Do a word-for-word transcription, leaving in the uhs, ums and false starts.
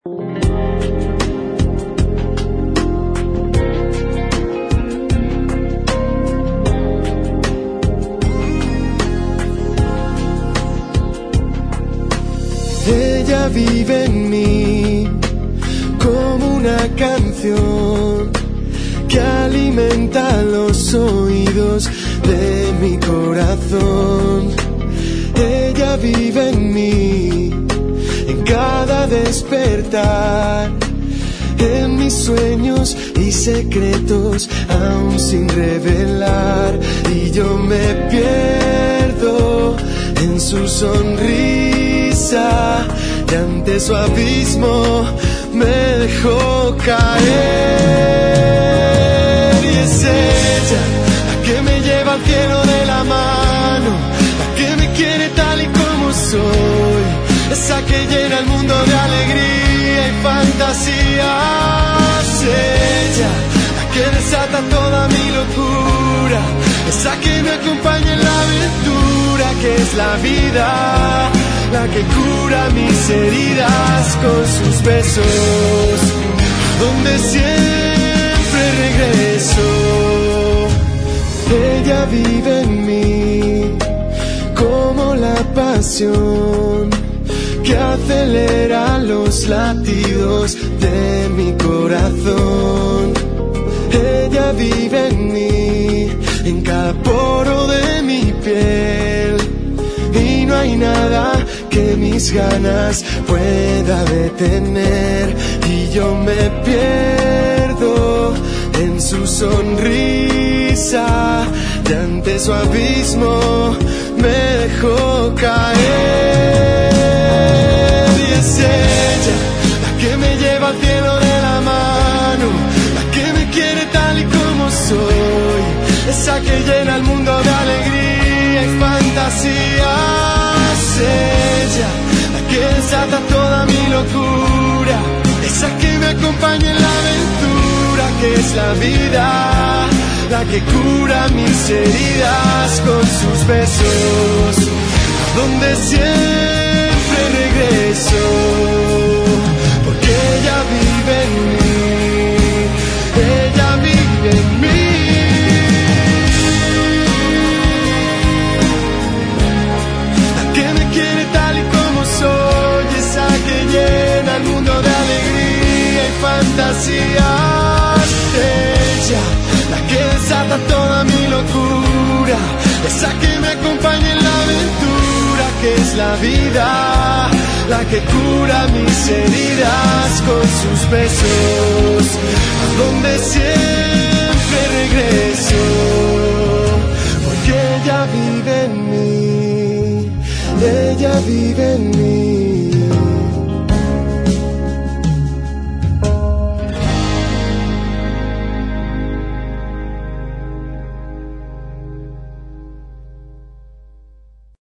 Ella vive en mí como una canción que alimenta los oídos de mi corazón. Ella vive en mí, en cada despertar, en mis sueños y secretos aún sin revelar. Y yo me pierdo en su sonrisa y ante su abismo me dejó caer. Y es ella la que me lleva al cielo de la mano, la que me quiere tal y como soy, esa que llena el mundo de alegría y fantasías. Ella la que desata toda mi locura, esa que me acompaña en la aventura que es la vida, la que cura mis heridas con sus besos, donde siempre regreso. Ella vive en mí como la pasión que acelera los latidos de mi corazón. Ella vive en mí, en cada poro de mi piel, y no hay nada que mis ganas pueda detener. Y yo me pierdo en su sonrisa y ante su abismo me dejó caer. Y es ella la que me lleva al cielo de la mano, la que me quiere tal y como soy, esa que llena el mundo de alegría y fantasías. Ella la que desata toda mi locura, esa que me acompaña en la aventura que es la vida, la que cura mis heridas con sus besos, a donde siempre regreso, porque ella vive en mí, ella vive en mí. La que me quiere tal y como soy, esa que llena el mundo de alegría y fantasías. Ella la que desata toda mi locura, esa que me acompaña en la aventura que es la vida, la que cura mis heridas con sus besos, a donde siempre regreso, porque ella vive en mí, ella vive en mí.